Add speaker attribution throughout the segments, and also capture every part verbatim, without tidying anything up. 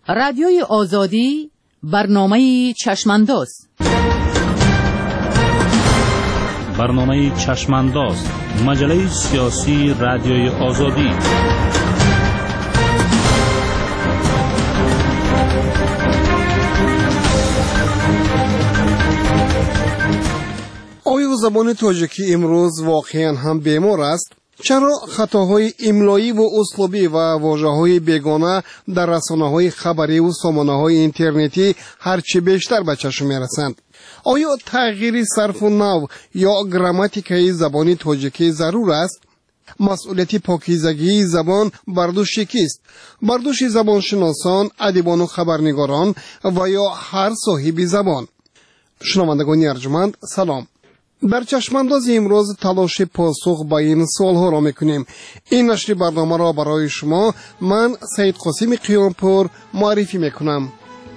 Speaker 1: رادیوی آزادی برنامه چشمانداز.
Speaker 2: برنامه چشمانداز، مجله سیاسی رادیوی آزادی.
Speaker 3: آیا زبان تاجیکی امروز واقعا هم بیمار است؟ چرا خطاهای املایی و اسلوبی و واژه‌های بیگانه در رسانه‌های خبری و سامانه‌های اینترنتی هرچی بیشتر به چشم می‌رسند؟ آیا تغییر صرف و نحو یا گراماتیکای زبان تاجیکی ضرور است؟ مسئولیت پاکیزگی زبان بر دوش کیست؟ بر دوش زبانشناسان، ادیبان و خبرنگاران و یا هر صاحب زبان؟ شنوندگان ارجمند، سلام. در چشمانداز امروز تلاش پاسخ به این سوالها را میکنیم. این نشر برنامه را برای شما من سید قاسم قیامپور معرفی میکنم.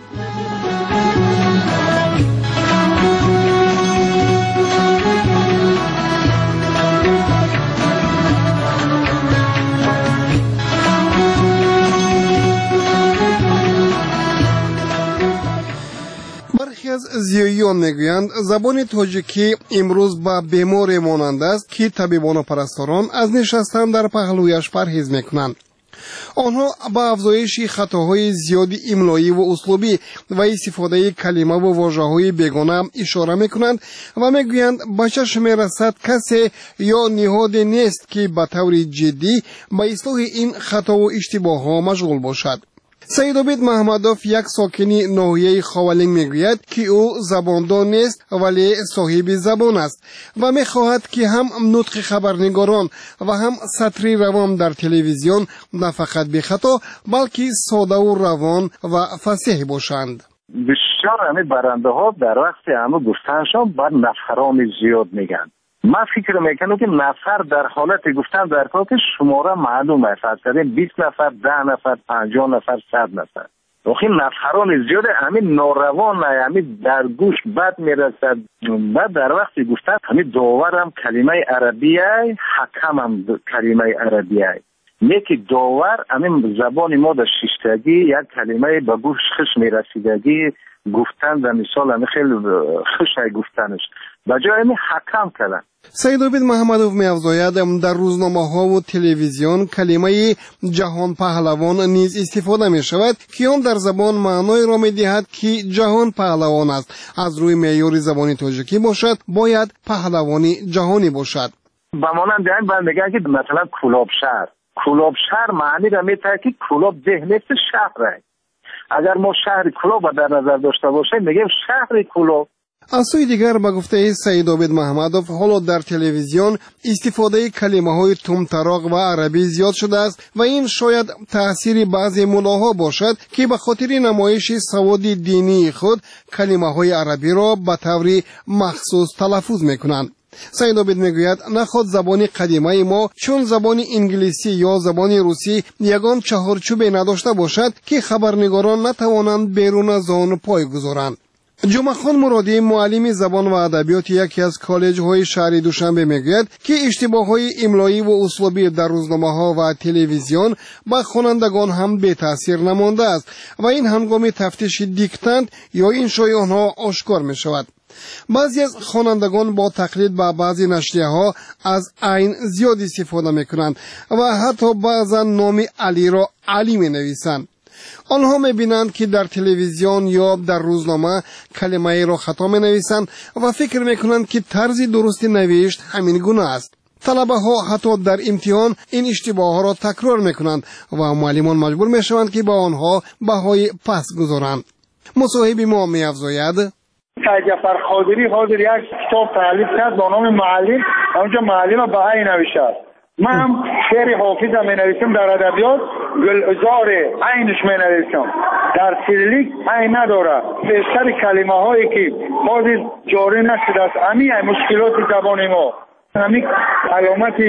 Speaker 3: از زیاییان میگویند زبان تاجیکی امروز با بیماری مانند است که طبیبان و پرستاران از نشستن در پهلویش پرهیز میکنند. آنها با افزایش خطاهای زیادی املایی و اسلوبی و استفاده کلمه و واژه‌های بیگانه اشاره میکنند و میگویند به چشم میرسد کسی یا نهادی نیست که به طور جدی به اصلاح این خطا و اشتباه‌ها مشغول باشد. سید عابد محمدوف، یک ساکن ناحیه خاولینگ، میگوید که او زباندان نیست ولی صاحب زبان است و میخواهد که هم نطق خبرنگاران و هم سطری روان در تلویزیون نه فقط بی خطا بلکه ساده و روان و فصیح باشند.
Speaker 4: بسیار همه برنده ها در وقت همه گفتنشان بر نفران زیاد میگن. من فکر میکنم که نفر در حالت گفتن در کار که شماره معلوم است، فرض بیست نفر، ده نفر، پنجاه نفر، صد نفر. وقتی نفران زیاد همین ناروان همین در گوش بد میرسد. بعد در وقت گفتن همین داور هم کلمه عربیه، حکم هم کلمه عربیه. یکی داور همین زبان ما در شیشتگی یک کلمه به گوش خوش میرسیدگی گفتن و مثال همین خیلی خوش گفتنش بجای همین حکم کردن.
Speaker 3: سید عابد محمدوف می‌افزاید در روزنامه‌ها و تلویزیون کلمه جهان پهلوان نیز استفاده می‌شود که آن در زبان معنای را می‌دهد که جهان پهلوان است. از روی معیار زبانی تاجیکی باشد باید پهلوانی جهانی باشد.
Speaker 4: به مانند این بعد میگن که مثلا کلاب شهر کلاب شهر معنی را می‌دهد که کلاب ذهن شهر. اگر ما شهر کلاب در نظر داشته باشیم میگیم شهر کلاب.
Speaker 3: از سوی دیگر به گفته سید عابد محمدوف حالا در تلویزیون استفاده کلمه‌های تمطراق و عربی زیاد شده است و این شاید تأثیر بعضی ملاها باشد که به خاطر نمایش سواد دینی خود کلمه‌های عربی را به طور مخصوص تلفظ می‌کنند. سید عابد میگوید نخود زبان قدیمه ما چون زبان انگلیسی یا زبان روسی یگان چهارچوبی نداشته باشد که خبرنگاران نتوانند بیرون از آن پای گذارند. جمعه خان مرادی، معلم زبان و ادبیات یکی از کالج‌های شهر دوشنبه میگوید که اشتباه‌های املایی و اسلوبی در روزنامه‌ها و تلویزیون با خوانندگان هم بی تاثیر نمانده است و این هنگام تفتیش دیکتند یا این شایعه آنها آشکار می‌شود. بعضی از خوانندگان با تقلید به بعضی نشریه‌ها از عین زیاد استفاده می‌کنند و حتی بعضا نام علی را علی می‌نویسند. آنها می‌بینند که در تلویزیون یا در روزنامه کلمه را خطا می‌نویسند و فکر می‌کنند که طرز درست نوشت همین گونه است. طلبه ها حتی در امتحان این اشتباه ها را تکرار می‌کنند و معلمان مجبور می‌شوند که با آنها بهای پس گذارند. مصاحب ما می‌افزاید
Speaker 5: سید جعفر خاطری حاضر یک کتاب تالیف کرد با نام معلم، اونجا معلم به عین نوشته. من هم شعر حافظ می نویسم در ادبیات، گلزار عینش می نویسم. در سیریلیک عین نداره. بیشتر کلمه هایی که حاضر جاری نشده است امی مشکلات زبان ما، همین علامتی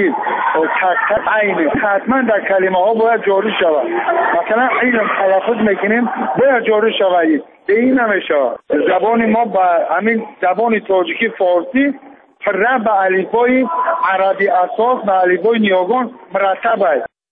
Speaker 5: تک تک عینه حتما در کلمه ها باید جاری شود. مثلا این تلفظ میکنیم باید جاری شود. به این نمیشه. زبان ما با همین زبان تاجیکی فارسی پر به الفبای عربی اساس به الفبای نیاگان مرتب است.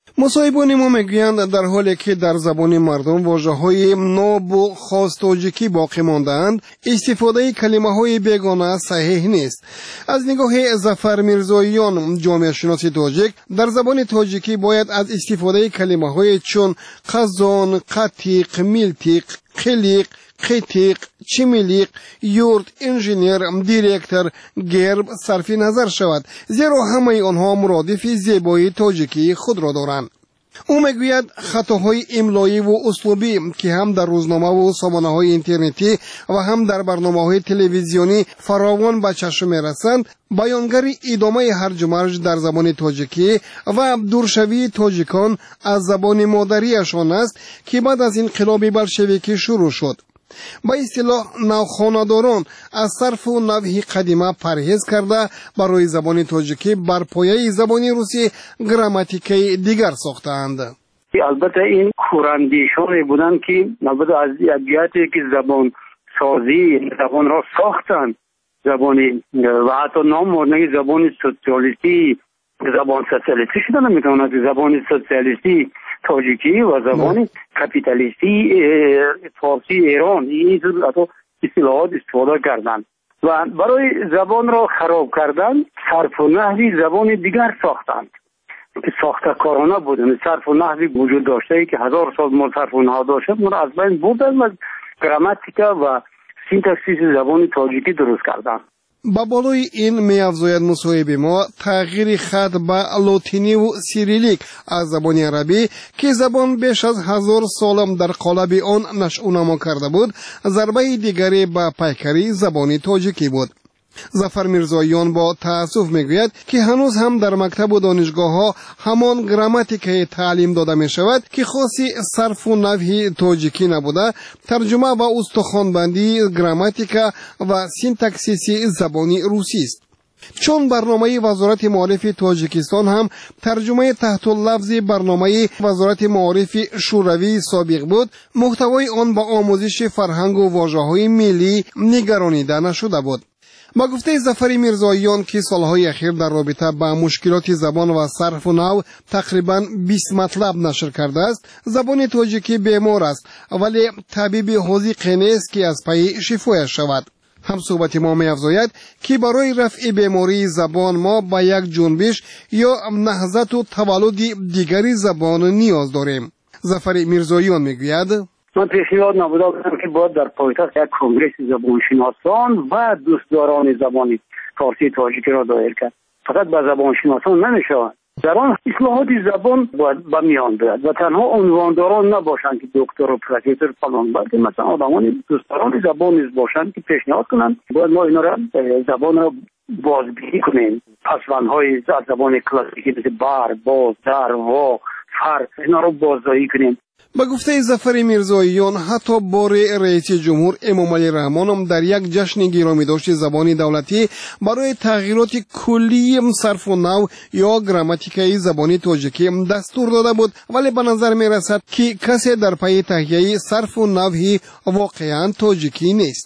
Speaker 3: مصاحبان ما میگویند در حالی که در زبان مردم واژه‌های ناب و خاص تاجیکی باقی مانده‌اند، استفاده کلمه‌های بیگانه صحیح نیست. از نگاه ظفر میرزاییان، جامعه شناس تاجیک، در زبان تاجیکی باید از استفاده کلمه‌های چون قزان، قطیق، میلتیق، قلیق، قیتیق، چمیلیق، یورت، انجینیر، دیرکتر، گرب صرف نظر شود، زیرا همه آنها مرادف زیبایی تاجیکی خود را دارند. او میگوید خطاهای املایی و اسلوبی که هم در روزنامه و سامانه‌های اینترنتی و هم در برنامه‌های تلویزیونی فراوان به چشم می‌رسند، بیانگر ادامه هرج و مرج در زبان تاجیکی و دورشوی تاجیکان از زبان مادریشان است که بعد از انقلاب بلشویکی شروع شد. با اصطلاح نوخانه‌داران از صرف و نحو قدیمه پرهیز کرده برای زبان تاجیکی بر پایه زبان روسی گراماتیکی دیگر ساختند.
Speaker 6: البته این کوراندیشانی بودند که البته از ادبیاتی که زبان سازی زبان را ساختند، زبانی و حتی نام بردن زبان سوسیالیستی، زبان سوسیالیستی شده نمیتواند، زبان سوسیالیستی تاجیکی و زبان کپیتالیستی فارسی ایران، این حتی اصطلاحات استفاده کردند و برای زبان را خراب کردن صرف و نحوی زبان دیگر ساختند که ساخته‌کارانه بودند. صرف و نحوی وجود داشته که هزار سال ما صرف و نحو داشته ما را از بین بردند و گراماتیکا و سینتاکسیس زبان تاجیکی درست کردند.
Speaker 3: با بالای این می‌افزاید مصاحب ما تغییر خط به لاتینی و سیریلیک از زبان عربی که زبان بیش از هزار سال در قالب آن نشأ و نما کرده بود، ضربه دیگری به پیکری زبان تاجیکی بود. ظفر میرزاییان با تأسف میگوید که هنوز هم در مکتب و دانشگاه ها همان گراماتیک تعلیم داده می شود که خاصی صرف و نحو تاجیکی نبوده، ترجمه و استخوان‌بندی گراماتیکا و سینتاکسیس زبانی روسی است. چون برنامه وزارت معارف تاجیکستان هم ترجمه تحت اللفظ برنامه وزارت معارف شوروی سابق بود، محتوای آن با آموزش فرهنگ و واژه‌های ملی نگرانیده نشده بود. با گفته ظفر میرزاییان که سالهای اخیر در رابطه با مشکلات زبان و صرف و نحو تقریبا بیست مطلب نشر کرده است، زبان تاجیکی بیمار است ولی طبیب حاذق نیست که از پی شفایش شود. هم صحبت ما می‌افزاید که برای رفع بیماری زبان ما با یک جنبش یا نهضت و تولد دیگری زبان نیاز داریم. ظفر میرزاییان میگوید:
Speaker 6: من پیشنهاد نبوده بودم که باید در پایتخت یک کنگره زبانشناسان و دوستداران زبان فارسی تاجیکی را دایر کرد. فقط به زبانشناسان نمیشه، زبان اصلاحات زبان باید به میان بیاد و تنها عنوانداران نباشند که دکتر و پروفسور فلان، بلکه مثلا آدمان دوستداران زبان نیز باشند که پیشنهاد کنند باید ما اینا را زبان را بازبینی کنیم. پسوندهای از زبان کلاسیکی مثل بر، باز، در، وا، فر اینا را بازداری کنیم.
Speaker 3: با گفته ظفر میرزاییان حتی بار رئیس جمهور امام علی رحمان هم در یک جشن گرامی داشت زبانی دولتی برای تغییرات کلی صرف و نحو یا گراماتیکای زبانی تاجیکی دستور داده بود، ولی به نظر می رسد که کسی در پی تهیه صرف و نحو واقعا تاجیکی نیست.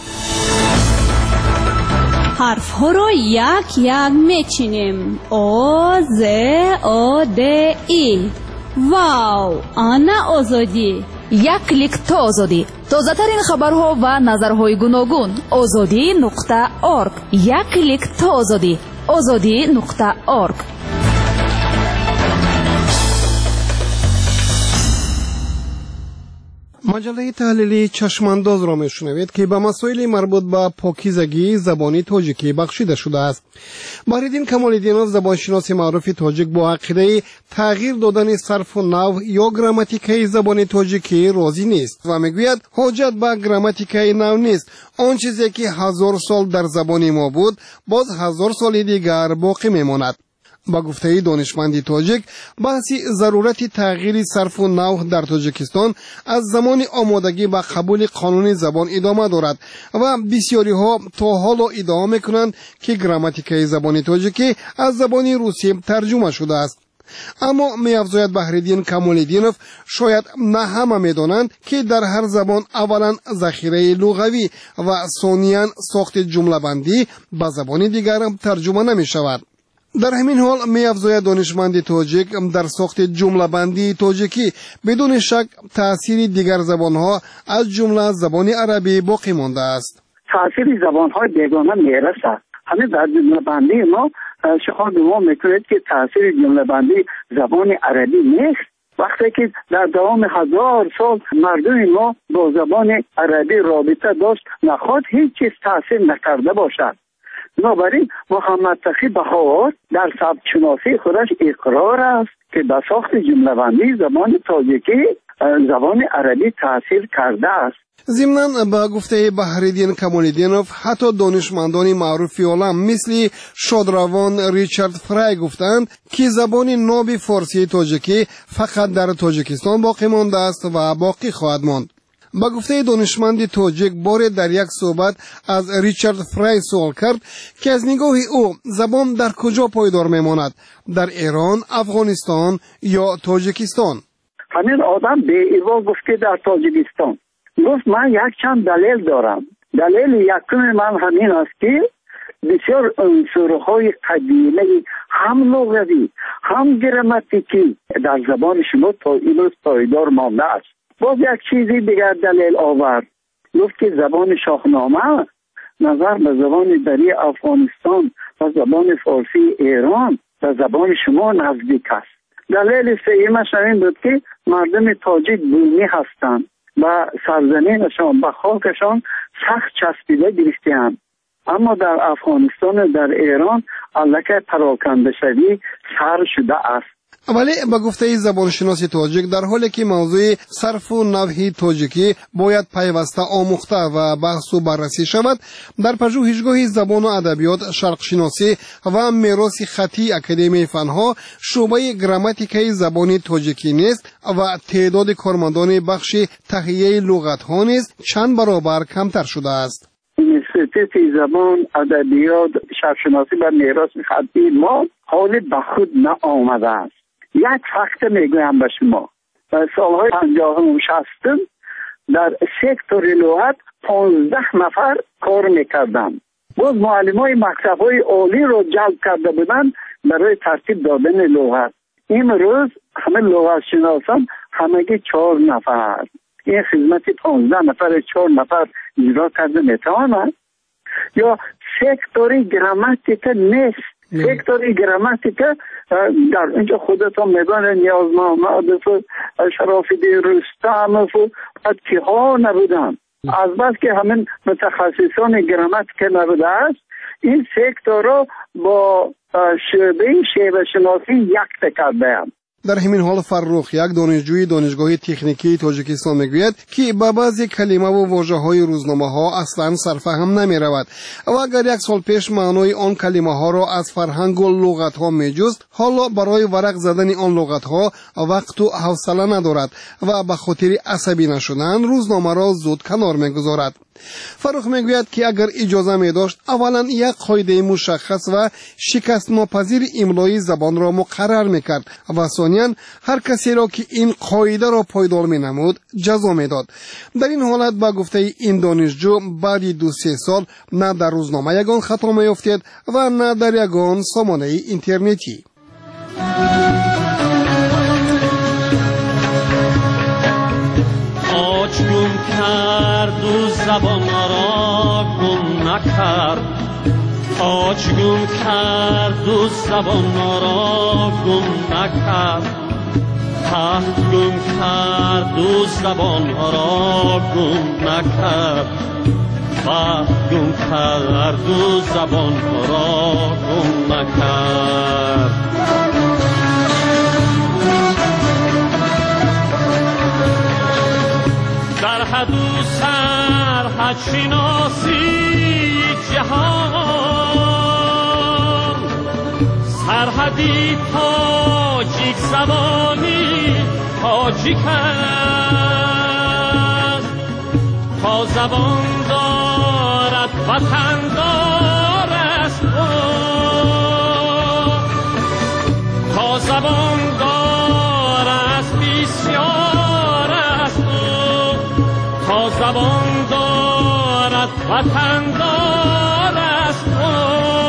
Speaker 7: حرف ها رو یک یک میچینیم. او ز او د ای. واو، آنا آزادی.
Speaker 1: یک کلیک تا آزادی. تازه ترین خبرها و نظرهای گوناگون. آزادی نقطه ارگ. یک کلیک تا آزادی. آزادی نقطه ارگ.
Speaker 3: مجله تحلیلی چشمانداز را میشنوید که به مسائل مربوط به پاکیزگی زبانی تاجیکی بخشیده شده است. بهرالدین کمال‌الدینوف، زبانشناس معروف تاجیک، با عقیده تغییر دادن صرف و نحو یا گراماتیکای زبان تاجیکی راضی نیست و میگوید حاجت به گراماتیکای نو نیست. آن چیزی که هزار سال در زبان ما بود باز هزار سال دیگر باقی میماند. با گفته دانشمندی تاجیک، بحث ضرورت تغییر صرف و نحو در تاجیکستان از زمان آمادگی و قبول قانون زبان ادامه دارد و بسیاری ها تا حالا ادعا میکنند که گراماتیکای زبان تاجیکی از زبان روسی ترجمه شده است. اما می‌افزاید بهرالدین کمال‌الدینوف شاید نه همه می‌دانند که در هر زبان اولا ذخیره لغوی و ثانیاً ساخت جمله بندی به زبان دیگر ترجمه نمی‌شود. در همین حال می‌افزاید دانشمند تاجیک در ساخت جمله بندی تاجیکی بدون شک تأثیر دیگر زبان‌ها از جمله زبان عربی باقی مانده است.
Speaker 6: تأثیر زبان‌های بیگانه میرسد. همین در جمله بندی ما شما گمان میکنید که تأثیر جمله بندی زبان عربی نیست. وقتی که در دوام هزار سال مردم ما با زبان عربی رابطه داشت نخواد هیچ چیز تأثیر نکرده باشد. بنابراین محمد تقی بهاوار در سبک شناسی خودش اقرار است که به ساخت جمله بندی زبان تاجیکی زبان عربی تأثیر کرده است.
Speaker 3: ضمناً با گفته بحرالدین کمال‌الدینوف حتی دانشمندان معروف عالم مثل شادروان ریچارد فرای گفتند که زبان ناب فارسی تاجیکی فقط در تاجیکستان باقی مانده است و باقی خواهد ماند. با گفته دانشمند تاجیک بار در یک صحبت از ریچارد فرای سوال کرد که از نگاه او زبان در کجا پایدار میماند، در ایران، افغانستان یا تاجیکستان؟
Speaker 6: همین آدم به ایوا گفت که در تاجیکستان. گفت من یک چند دلیل دارم. دلیل یکم من همین است که بسیار عنصرهای قدیمی هم لغوی هم گراماتیکی در زبان شما تا امروز پایدار مانده است. باز یک چیزی دیگر دلیل آورد. گفت که زبان شاهنامه نظر به زبان دری افغانستان و زبان فارسی ایران و زبان شما نزدیک است. دلیل سومش این بود که مردم تاجیک بومی هستند و سرزمینشان به خاکشان سخت چسبیده گرفته‌اند، اما در افغانستان و در ایران الکه پراکنده شوی سر شده است.
Speaker 3: ولی با گفته زبانشناس تاجیک در حالی که موضوع صرف و نحو تاجیکی باید پیوسته آموخته و بحث و بررسی شود، در پژوهشگاه زبان و ادبیات شرق شناسی و میراث خطی اکادمی فنها شعبه گراماتیکای زبان تاجیکی نیست و تعداد کارمندان بخش تهیه لغت ها نیز چند برابر کمتر شده است.
Speaker 6: انستیتوت زبان ادبیات شرق شناسی و میراث خطی ما حال به خود نآمده است. یک فکت میگویم به شما. در سالهای پنجاهم و شصتم در سکتور لغت پانزده نفر کار میکردن. باز معلمای مکتب‌های عالی رو جلب کرده بودن برای ترتیب دادن لغت. امروز همه لغت شناسان همگی چهار نفر. این خدمت پانزده نفر چهار نفر اجرا کرده میتواند؟ یا سکتور گراماتیک نیست. سکتور گراماتیک در اینجا خودتون میدانه نیاز محمد و شراف‌الدین رستم و که ها نبودن. از بس که همین متخصصان گراماتیک نبوده است، این سکتور رو با شعبه شیوه شناسی یک کرده هم.
Speaker 3: در همین حال فرخ یک دانشجوی دانشگاه تکنیکی تاجیکستان میگوید که با بعضی کلمه و واژه‌های روزنامه‌ها اصلاً سرفهم نمی‌رود و اگر یک سال پیش معنای آن کلمه‌ها را از فرهنگ و لغت‌ها می‌جست، حالا برای ورق زدن آن لغت‌ها وقت و حوصله ندارد و به خاطر عصبی نشدن روزنامه را زود کنار می‌گذارد. فرخ میگوید که اگر اجازه می داشت اولا یک قاعده مشخص و شکست ناپذیر املای زبان را مقرر میکرد و ثانیاً هر کسی را که این قاعده را پایدار می نمود جزا می داد. در این حالت با گفته این دانشجو بعد دو سه سال نه در روزنامه یگان خطا می افتید و نه در یگان سامانه اینترنتی.
Speaker 8: گم کرد و زبان را گم نکرد، آج گم کرد و زبان را گم نکرد، تخت گم کرد و زبان را گم نکرد، وقت گم کرد و زبان را گم نکرد. در حد و سرحد شناسی جهان، سرحدی تاجیک زبانی تاجیک است، تا زبان دارد وطن دار است، تا زبان دار است بسیار است، زبان دارد وطن دار است.